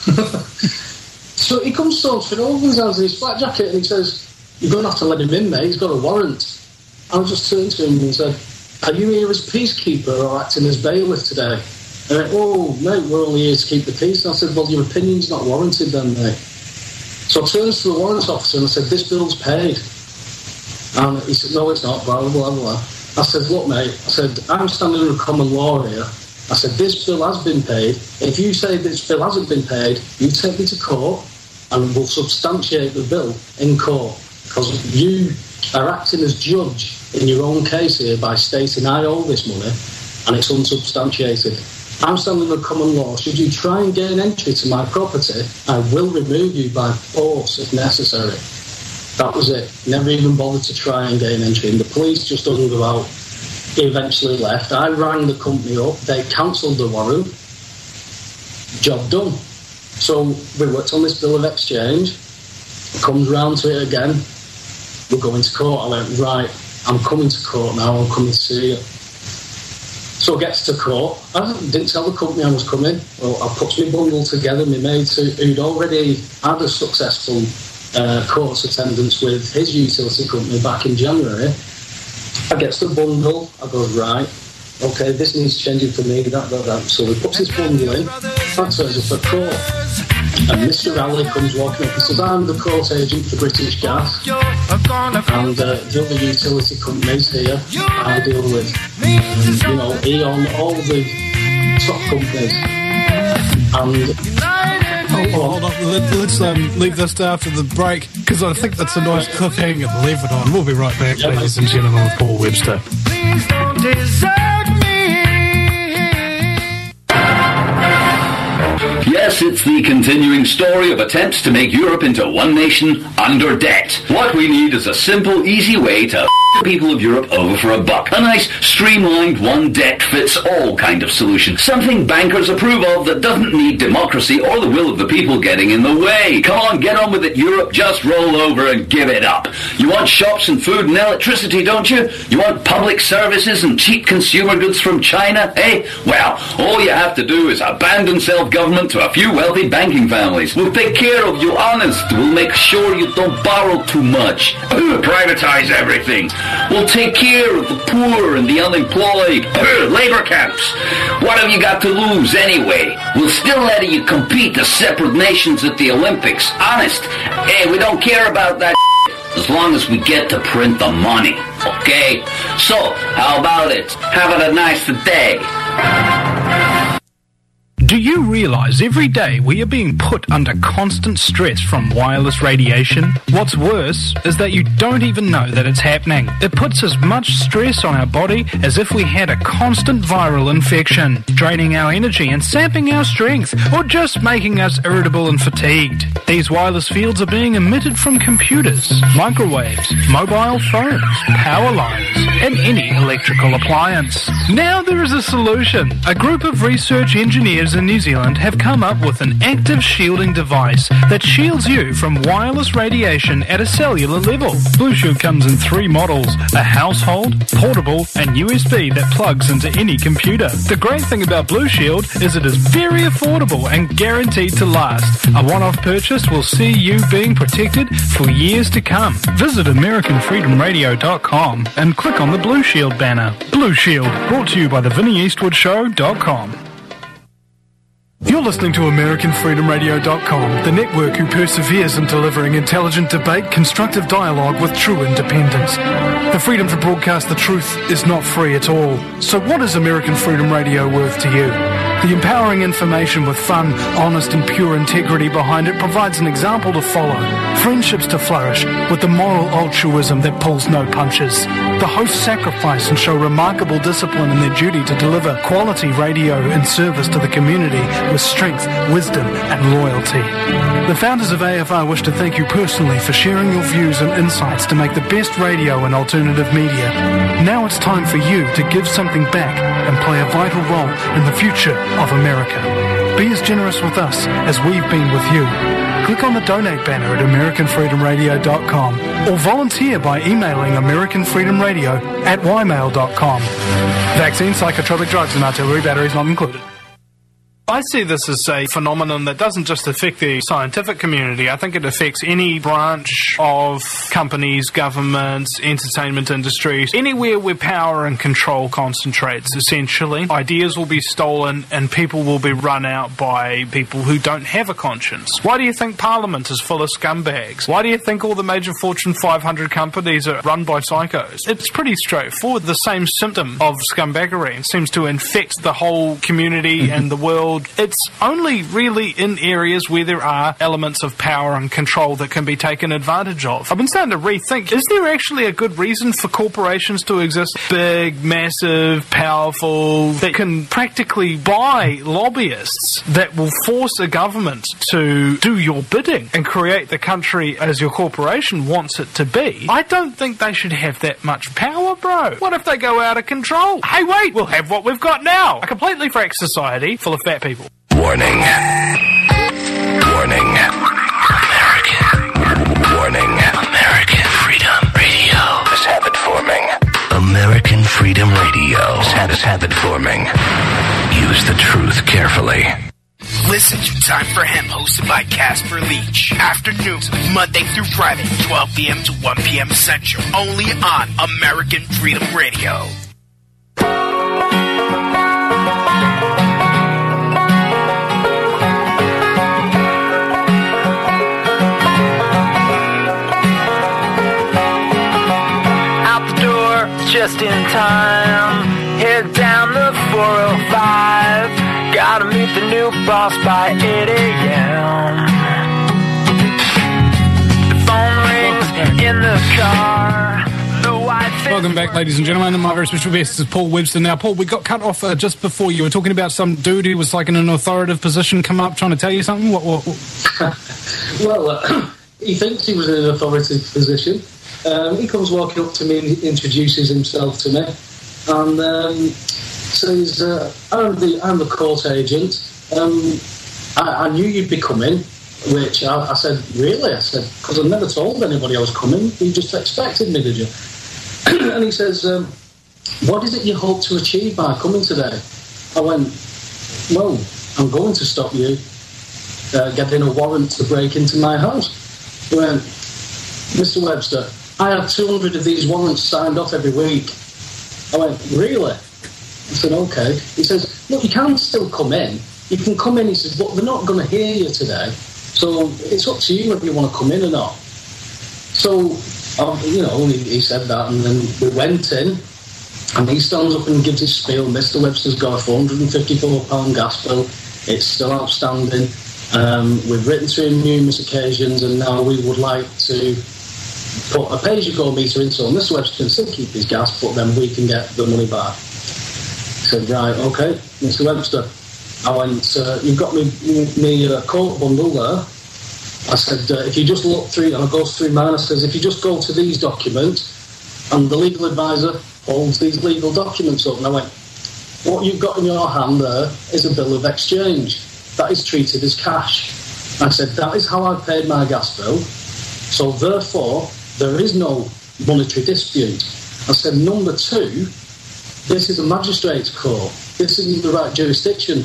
So he comes sauntering over his hands in his flat jacket and he says, "You're going to have to let him in, mate. He's got a warrant." I just turned to him and said, "Are you here as peacekeeper or acting as bailiff today?" And he went, "Oh, mate, we're only here to keep the peace." And I said, "Well, your opinion's not warranted then, mate." So I turned to the warrant officer and I said, "This bill's paid." And he said, "No, it's not, blah, blah, blah." I said, "Look, mate," I said, "I'm standing in common law here. I said, this bill has been paid. If you say this bill hasn't been paid, you take me to court and we'll substantiate the bill in court. Because you are acting as judge in your own case here by stating I owe this money and it's unsubstantiated. I'm standing in common law. Should you try and gain entry to my property, I will remove you by force if necessary." That was it. Never even bothered to try and gain entry. And the police just hung about. He eventually left. I rang the company up. They cancelled the warrant. Job done. So we worked on this bill of exchange. Comes round to it again. We're going to court. I went, right, I'm coming to court now. I'm coming to see you. So it gets to court. I didn't tell the company I was coming. Well, I put my bundle together. My mate, who'd already had a successful uh, court attendance with his utility company back in January. I get the bundle, I go, right, okay, this needs changing for me, that, that, that. So he puts his bundle in, that turns up at court. And Mister Rowley comes walking up and says, "I'm the court agent for British Gas, and uh, the other utility companies here I deal with, and, you know, E.ON, all the top companies." And Oh, hold on, Let, let's um, leave this to after the break, because I think that's a nice cliffhanger to leave it on. We'll be right back, yeah, ladies and gentlemen, with Paul Webster. Please don't desert me. Yes, it's the continuing story of attempts to make Europe into one nation under debt. What we need is a simple, easy way to f*** the people of Europe over for a buck. A nice, streamlined, one-debt-fits-all kind of solution. Something bankers approve of that doesn't need democracy or the will of the people getting in the way. Come on, get on with it, Europe. Just roll over and give it up. You want shops and food and electricity, don't you? You want public services and cheap consumer goods from China, eh? Well, all you have to do is abandon self-government to a few wealthy banking families. We'll take care of you honest. We'll make sure you don't borrow too much. Privatize everything. We'll take care of the poor and the unemployed. Labor camps. What have you got to lose anyway? We'll still let you compete as separate nations at the Olympics. Honest. Hey, we don't care about that as long as we get to print the money. Okay? So, how about it? Have it a nice day. Do you realize every day we are being put under constant stress from wireless radiation? What's worse is that you don't even know that it's happening. It puts as much stress on our body as if we had a constant viral infection, draining our energy and sapping our strength, or just making us irritable and fatigued. These wireless fields are being emitted from computers, microwaves, mobile phones, power lines, and any electrical appliance. Now there is a solution. A group of research engineers in New Zealand have come up with an active shielding device that shields you from wireless radiation at a cellular level. Blue Shield comes in three models: a household, portable, and U S B that plugs into any computer. The great thing about Blue Shield is it is very affordable and guaranteed to last. A one-off purchase will see you being protected for years to come. Visit American Freedom Radio dot com and click on the Blue Shield banner. Blue Shield, brought to you by the Vinnie Eastwood Show dot com. You're listening to American Freedom Radio dot com, the network who perseveres in delivering intelligent debate, constructive dialogue with true independence. The freedom to broadcast the truth is not free at all. So what is American Freedom Radio worth to you? The empowering information with fun, honest and pure integrity behind it provides an example to follow, friendships to flourish, with the moral altruism that pulls no punches. The hosts sacrifice and show remarkable discipline in their duty to deliver quality radio in service to the community with strength, wisdom and loyalty. The founders of A F R wish to thank you personally for sharing your views and insights to make the best radio and alternative media. Now it's time for you to give something back and play a vital role in the future of America. Be as generous with us as we've been with you. Click on the donate banner at American Freedom Radio dot com or volunteer by emailing American Freedom Radio at y mail dot com. Vaccines, psychotropic drugs and artillery batteries not included. I see this as a phenomenon that doesn't just affect the scientific community. I think it affects any branch of companies, governments, entertainment industries, anywhere where power and control concentrates, essentially. Ideas will be stolen and people will be run out by people who don't have a conscience. Why do you think Parliament is full of scumbags? Why do you think all the major Fortune five hundred companies are run by psychos? It's pretty straightforward. The same symptom of scumbaggery seems to infect the whole community mm-hmm. and the world. It's only really in areas where there are elements of power and control that can be taken advantage of. I've been starting to rethink, is there actually a good reason for corporations to exist? Big, massive, powerful, that can practically buy lobbyists that will force a government to do your bidding and create the country as your corporation wants it to be. I don't think they should have that much power, bro. What if they go out of control? Hey, wait, we'll have what we've got now. A completely fracked society full of fat people. Warning. Warning. American. Warning. American Freedom Radio is habit forming. American Freedom Radio is habit, habit forming. Use the truth carefully. Listen to Time for Hemp, hosted by Casper Leach. Afternoons, Monday through Friday, twelve p.m. to one p.m. Central. Only on American Freedom Radio. Just in time, head down the four oh five. Gotta meet the new boss by eight a.m. The phone rings in the car. The white Welcome back, ladies and gentlemen. And my very special guest is Paul Webster. Now, Paul, we got cut off uh, just before. You were talking about some dude who was like in an authoritative position come up trying to tell you something. What? what, what? Well, uh, he thinks he was in an authoritative position. Um, he comes walking up to me and introduces himself to me, and um, says, uh, I'm, the, I'm the court agent. Um, I, I knew you'd be coming, which I, I said, really? I said, because I never told anybody I was coming. You just expected me, did you? And he says, um, what is it you hope to achieve by coming today? I went, well, I'm going to stop you uh, getting a warrant to break into my house. He went, Mister Webster, I have two hundred of these warrants signed off every week. I went, really? I said, okay. He says, look, you can still come in. You can come in, he says, but they're not going to hear you today. So it's up to you whether you want to come in or not. So, um, you know, he, he said that, and then we went in, and he stands up and gives his spiel. Mister Webster's got a four hundred fifty-four pound gas bill. It's still outstanding. Um, we've written to him numerous occasions, and now we would like to put a pay-as-you-go meter in, so Mister Webster can still keep his gas, but then we can get the money back. He said, right, okay, Mister Webster. I went, uh, you've got me, me uh, court bundle there. I said, uh, if you just look through, and I goes through mine, I says, if you just go to these documents, and the legal advisor holds these legal documents up, and I went, what you've got in your hand there is a bill of exchange. That is treated as cash. I said, that is how I paid my gas bill, so therefore, there is no monetary dispute. I said, number two, this is a magistrate's court. This isn't the right jurisdiction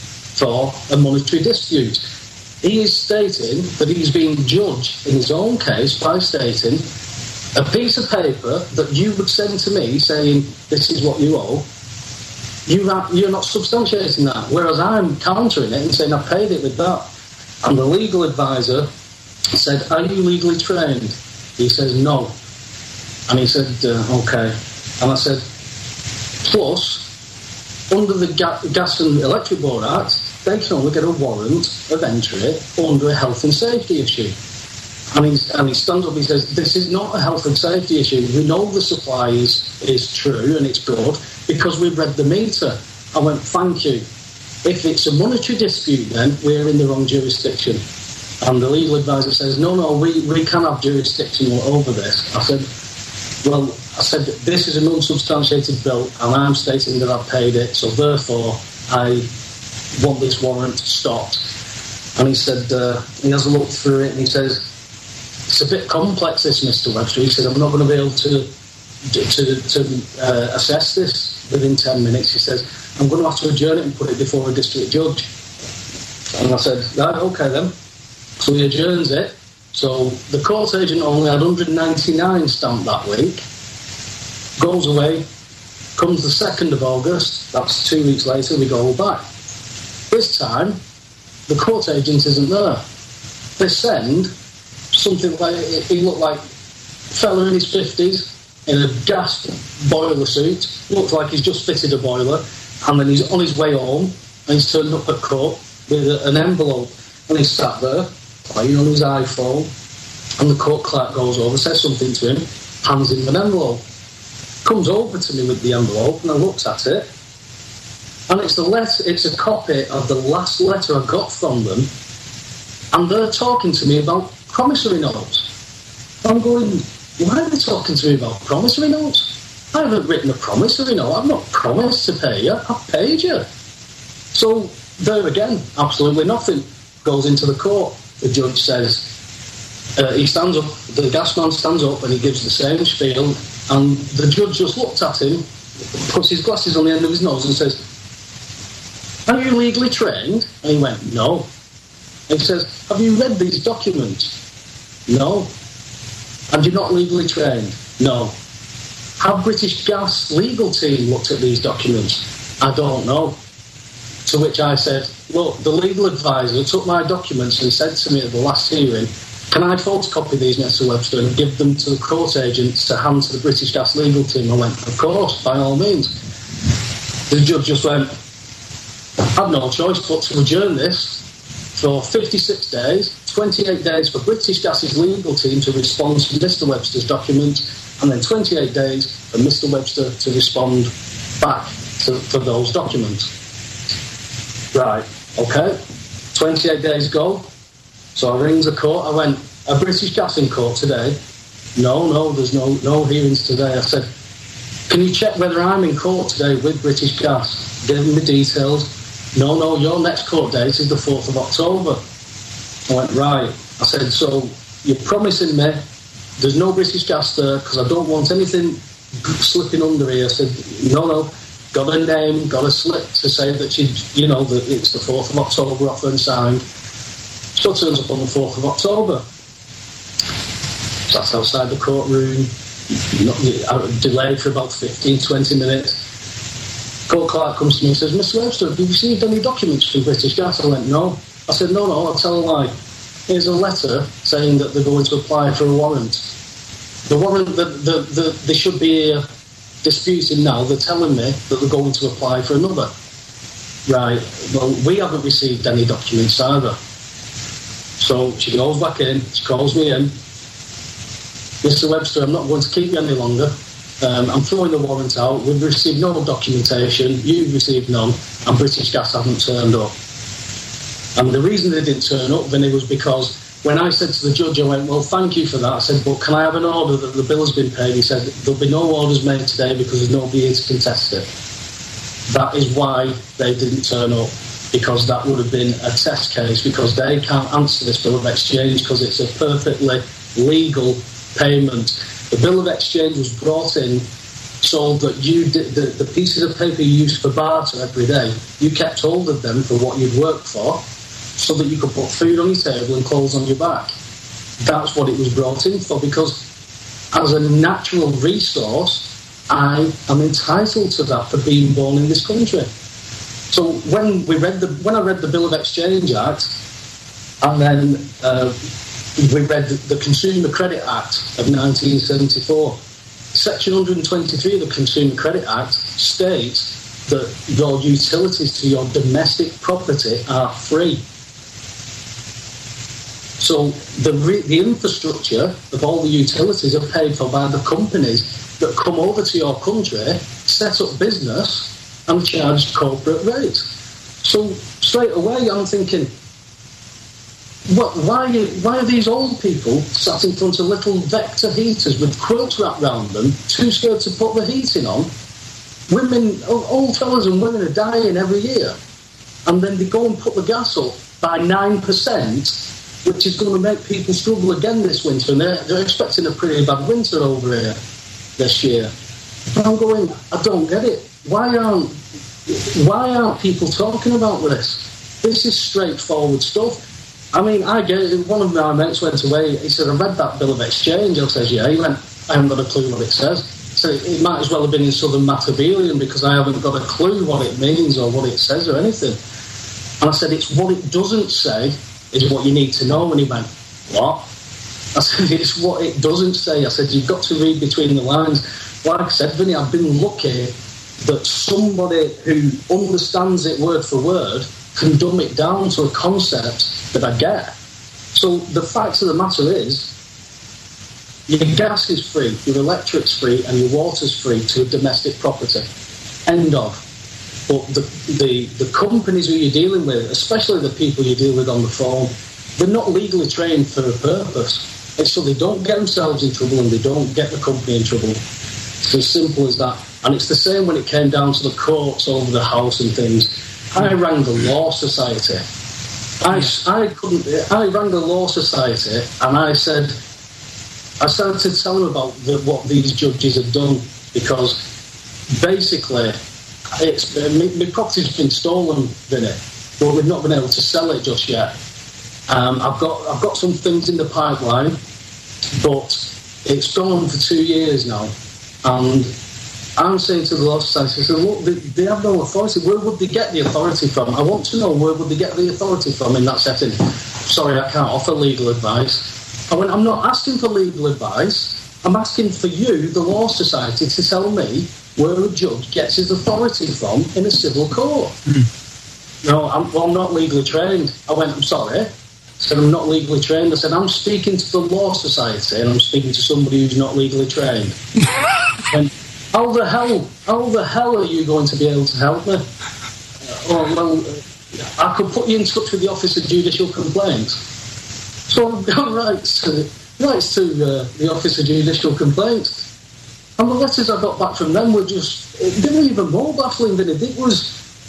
for a monetary dispute. He is stating that he's being judged in his own case by stating a piece of paper that you would send to me saying, this is what you owe, you are, you're not substantiating that. Whereas I'm countering it and saying I paid it with that. And the legal advisor said, are you legally trained? He says, no. And he said, uh, okay. And I said, plus, under the Ga- Gas and Electric Board Act, they can only get a warrant of entry under a health and safety issue. And, he's, and he stands up and he says, this is not a health and safety issue. We know the supply is, is true and it's good because we've read the meter. I went, thank you. If it's a monetary dispute, then we're in the wrong jurisdiction. And the legal advisor says, no, no, we, we can have jurisdiction over this. I said, well, I said, this is an unsubstantiated bill and I'm stating that I've paid it, so therefore I want this warrant stopped. And he said, uh, he has a look through it and he says, it's a bit complex, this, Mister Webster. He said, I'm not going to be able to to, to uh, assess this within ten minutes. He says, I'm going to have to adjourn it and put it before a district judge. And I said, right, okay then. So he adjourns it. So the court agent only had one hundred ninety-nine stamped that week. Goes away. Comes the second of August. That's two weeks later, we go back. This time, the court agent isn't there. They send something like, he looked like a fella in his fifties in a gas boiler suit. Looks like he's just fitted a boiler. And then he's on his way home and he's turned up at court with a, an envelope. And he's sat there, playing on his iPhone. And the court clerk goes over, says something to him, hands him an envelope. Comes over to me with the envelope and I looked at it. And it's the letter, it's a copy of the last letter I got from them. And they're talking to me about promissory notes. I'm going, why are they talking to me about promissory notes? I haven't written a promissory note. I've not promised to pay you. I've paid you. So there again, absolutely nothing goes into the court. The judge says, uh, he stands up, the gas man stands up and he gives the same spiel. And the judge just looked at him, puts his glasses on the end of his nose and says, are you legally trained? And he went, no. And he says, have you read these documents? No. And you're not legally trained? No. Have British Gas legal team looked at these documents? I don't know. To which I said, look, the legal advisor took my documents and said to me at the last hearing, can I photocopy these, Mister Webster, and give them to the court agent to hand to the British Gas legal team? I went, of course, by all means. The judge just went, I've no choice but to adjourn this for fifty-six days, twenty-eight days for British Gas's legal team to respond to Mister Webster's documents, and then twenty-eight days for Mister Webster to respond back to, for those documents. Right, okay. twenty-eight days go. So I rings the court. I went, are British Gas in court today? No, no, there's no, no hearings today. I said, can you check whether I'm in court today with British Gas? Give them the details. No, no, your next court date is the fourth of October. I went, right. I said, so you're promising me there's no British Gas there because I don't want anything slipping under here. I said, no, no, got a name, got a slip to say that she, you know, that it's the fourth of October, offer and signed. So turns up on the fourth of October. Sat outside the courtroom, not, delayed for about fifteen, twenty minutes. Court clerk comes to me and says, Mister Webster, have you received any documents from British Gas? I went, no. I said, no, no, I'll tell a lie. Here's a letter saying that they're going to apply for a warrant. The warrant that the, the, they should be uh, disputing now, they're telling me that they're going to apply for another. Right, well, we haven't received any documents either. So she goes back in, she calls me in. Mister Webster, I'm not going to keep you any longer. Um, I'm throwing the warrant out. We've received no documentation. You've received none. And British Gas haven't turned up. And the reason they didn't turn up, Vinny, was because when I said to the judge, I went, well, thank you for that. I said, but can I have an order that the bill has been paid? He said, there'll be no orders made today because there's nobody here to contest it. That is why they didn't turn up, because that would have been a test case, because they can't answer this bill of exchange because it's a perfectly legal payment. The bill of exchange was brought in so that you did, the, the pieces of paper you used for barter every day, you kept hold of them for what you'd worked for so that you could put food on your table and clothes on your back. That's what it was brought in for, because as a natural resource, I am entitled to that for being born in this country. So when we read the when I read the Bill of Exchange Act, and then uh, we read the Consumer Credit Act of nineteen seventy-four, Section one hundred twenty-three of the Consumer Credit Act states that your utilities to your domestic property are free. So the re- the infrastructure of all the utilities are paid for by the companies that come over to your country, set up business, and charge corporate rates. So straight away, I'm thinking, what? Why? Why are these old people sat in front of little Vector heaters with quilts wrapped round them, too scared to put the heating on? Women, old fellas and women are dying every year, and then they go and put the gas up by nine percent. Which is going to make people struggle again this winter, and they're, they're expecting a pretty bad winter over here this year. But I'm going, I don't get it. Why aren't why aren't people talking about this? This is straightforward stuff. I mean, I get it. One of my mates went away. He said, I read that Bill of Exchange. I said, yeah. He went, I haven't got a clue what it says. So it might as well have been in Southern Matabeleland because I haven't got a clue what it means or what it says or anything. And I said, it's what it doesn't say is what you need to know. And he went, what? I said, it's what it doesn't say. I said, you've got to read between the lines. Like I said, Vinny, I've been lucky that somebody who understands it word for word can dumb it down to a concept that I get. So the fact of the matter is, your gas is free, your electric's free, and your water's free to a domestic property. End of. But the, the, the companies who you're dealing with, especially the people you deal with on the phone, they're not legally trained for a purpose. It's so they don't get themselves in trouble and they don't get the company in trouble. It's as simple as that. And it's the same when it came down to the courts over the house and things. I rang the Law Society. I, I couldn't. I rang the Law Society and I said, I started to tell them about the, what these judges have done, because basically, It's, uh, my, my property's been stolen, Vinny, but we've not been able to sell it just yet. Um, I've got I've got some things in the pipeline, but it's gone on for two years now, and I'm saying to the Law Society, I said, look, they, they have no authority. Where would they get the authority from? I want to know where would they get the authority from in that setting. Sorry, I can't offer legal advice. I went, I'm not asking for legal advice. I'm asking for you, the Law Society, to tell me where a judge gets his authority from in a civil court. Mm. No, I'm, well, I'm not legally trained. I went, I'm sorry. I said, I'm not legally trained. I said, I'm speaking to the Law Society and I'm speaking to somebody who's not legally trained. And how the hell, how the hell are you going to be able to help me? Oh, well, I could put you in touch with the Office of Judicial Complaints. So I've gone right to, right to uh, the Office of Judicial Complaints. And the letters I got back from them were just, they were even more baffling than it. It was,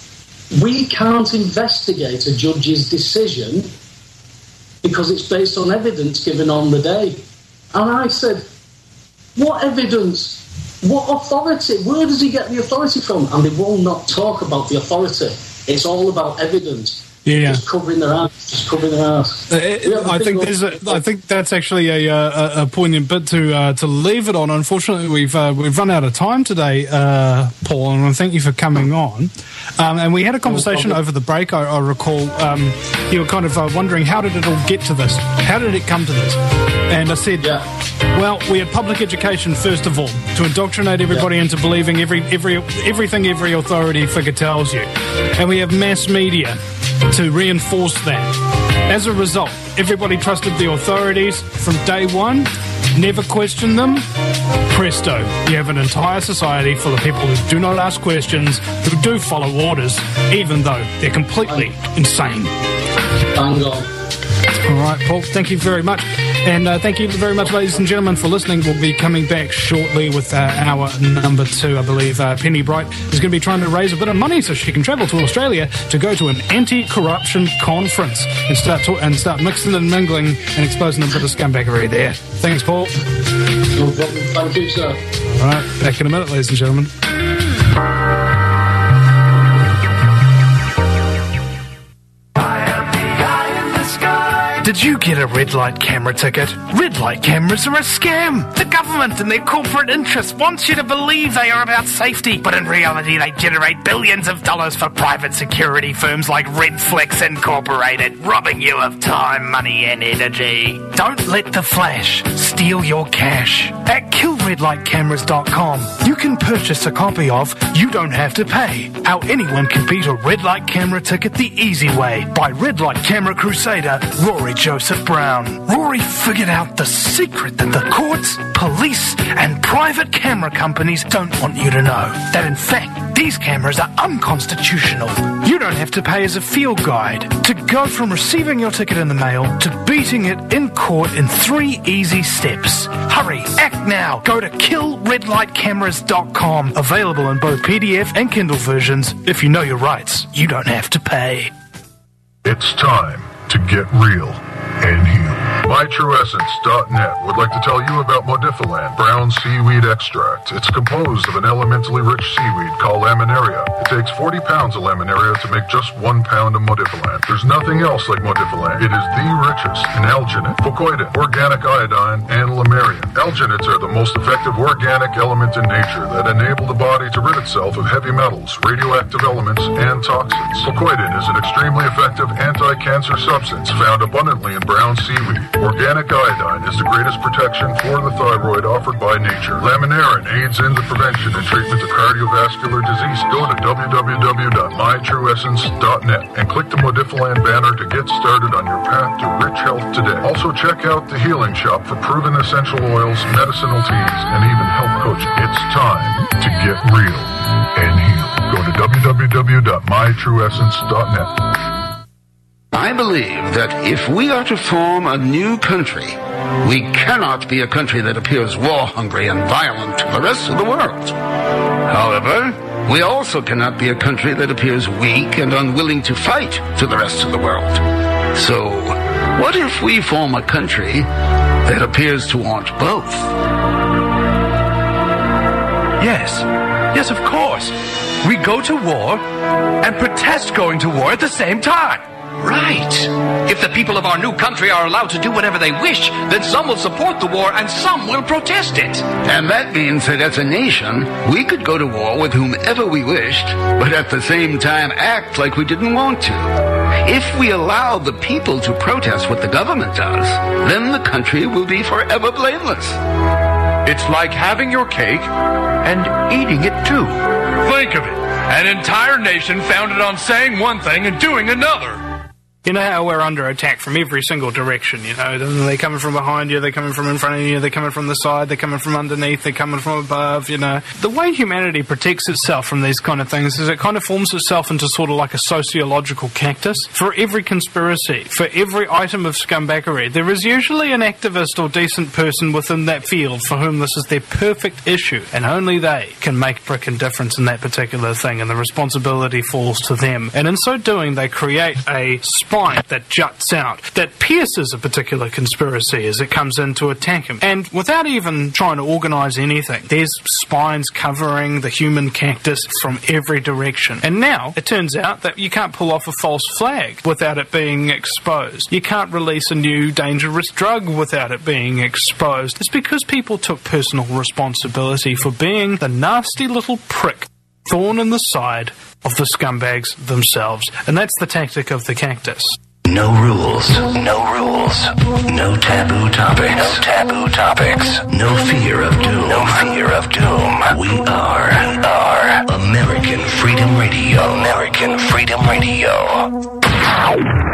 we can't investigate a judge's decision because it's based on evidence given on the day. And I said, what evidence? What authority? Where does he get the authority from? And they will not talk about the authority. It's all about evidence. Yeah, just covering their ass, just covering their ass. Uh, I think there's a, I think that's actually a, a, a poignant bit to uh, to leave it on. Unfortunately, we've uh, we've run out of time today, uh, Paul, and I thank you for coming on. Um, and we had a conversation no over the break. I, I recall um, you were kind of uh, wondering, how did it all get to this? How did it come to this? And I said, yeah. well, we had public education first of all to indoctrinate everybody yeah. into believing every every everything every authority figure tells you, and we have mass media to reinforce that. As a result, everybody trusted the authorities from day one, never questioned them. Presto, you have an entire society full of people who do not ask questions, who do follow orders, even though they're completely insane. Bang on. All right, Paul, thank you very much. And uh, thank you very much, ladies and gentlemen, for listening. We'll be coming back shortly with uh, hour number two, I believe. Uh, Penny Bright is going to be trying to raise a bit of money so she can travel to Australia to go to an anti-corruption conference and start to- and start mixing and mingling and exposing a bit of scumbaggery there. Thanks, Paul. No problem. Thank you, sir. All right, back in a minute, ladies and gentlemen. I am the eye in the sky. Did you get a red light camera ticket? Red light cameras are a scam. The government and their corporate interests want you to believe they are about safety, but in reality they generate billions of dollars for private security firms like Redflex Incorporated, robbing you of time, money and energy. Don't let the flash steal your cash. At kill red light cameras dot com, you can purchase a copy of You Don't Have to Pay, How Anyone Can Beat a Red Light Camera Ticket the Easy Way by Red Light Camera Crusader Rory Joseph Brown. Rory figured out the secret that the courts, police and private camera companies don't want you to know. That in fact, these cameras are unconstitutional. You don't have to pay as a field guide to go from receiving your ticket in the mail to beating it in court in three easy steps. Hurry, act now. Go to kill red light cameras dot com. Available in both P D F and Kindle versions. If you know your rights, you don't have to pay. It's time to get real and heal. my true essence dot net would like to tell you about Modifilan brown seaweed extract. It's composed of an elementally rich seaweed called laminaria. It takes forty pounds of laminaria to make just one pound of Modifilan. There's nothing else like Modifilan. It is the richest in alginate, fucoidin, organic iodine, and lamarian. Alginates are the most effective organic element in nature that enable the body to rid itself of heavy metals, radioactive elements, and toxins. Fucoidin is an extremely effective anti-cancer substance found abundantly in brown seaweed. Organic iodine is the greatest protection for the thyroid offered by nature. Laminarin aids in the prevention and treatment of cardiovascular disease. Go to w w w dot my true essence dot net and click the Modifilan banner to get started on your path to rich health today. Also check out the Healing Shop for proven essential oils, medicinal teas, and even health coaching. It's time to get real and heal. Go to w w w dot my true essence dot net. I believe that if we are to form a new country, we cannot be a country that appears war-hungry and violent to the rest of the world. However, we also cannot be a country that appears weak and unwilling to fight to the rest of the world. So, what if we form a country that appears to want both? Yes. Yes, of course. We go to war and protest going to war at the same time. Right. If the people of our new country are allowed to do whatever they wish, then some will support the war and some will protest it. And that means that as a nation, we could go to war with whomever we wished, but at the same time act like we didn't want to. If we allow the people to protest what the government does, then the country will be forever blameless. It's like having your cake and eating it too. Think of it. An entire nation founded on saying one thing and doing another. You know how we're under attack from every single direction, you know? They're coming from behind you, they're coming from in front of you, they're coming from the side, they're coming from underneath, they're coming from above, you know? The way humanity protects itself from these kind of things is it kind of forms itself into sort of like a sociological cactus. For every conspiracy, for every item of scumbaggery, there is usually an activist or decent person within that field for whom this is their perfect issue, and only they can make a frickin' difference in that particular thing, and the responsibility falls to them. And in so doing, they create a spine that juts out, that pierces a particular conspiracy as it comes in to attack him. And without even trying to organise anything, there's spines covering the human cactus from every direction. And now, it turns out that you can't pull off a false flag without it being exposed. You can't release a new dangerous drug without it being exposed. It's because people took personal responsibility for being the nasty little prick, thorn in the side of the scumbags themselves. And that's the tactic of the cactus. No rules. No rules. No taboo topics. No taboo topics. No fear of doom. No fear of doom. We are, we are American Freedom Radio. American Freedom Radio.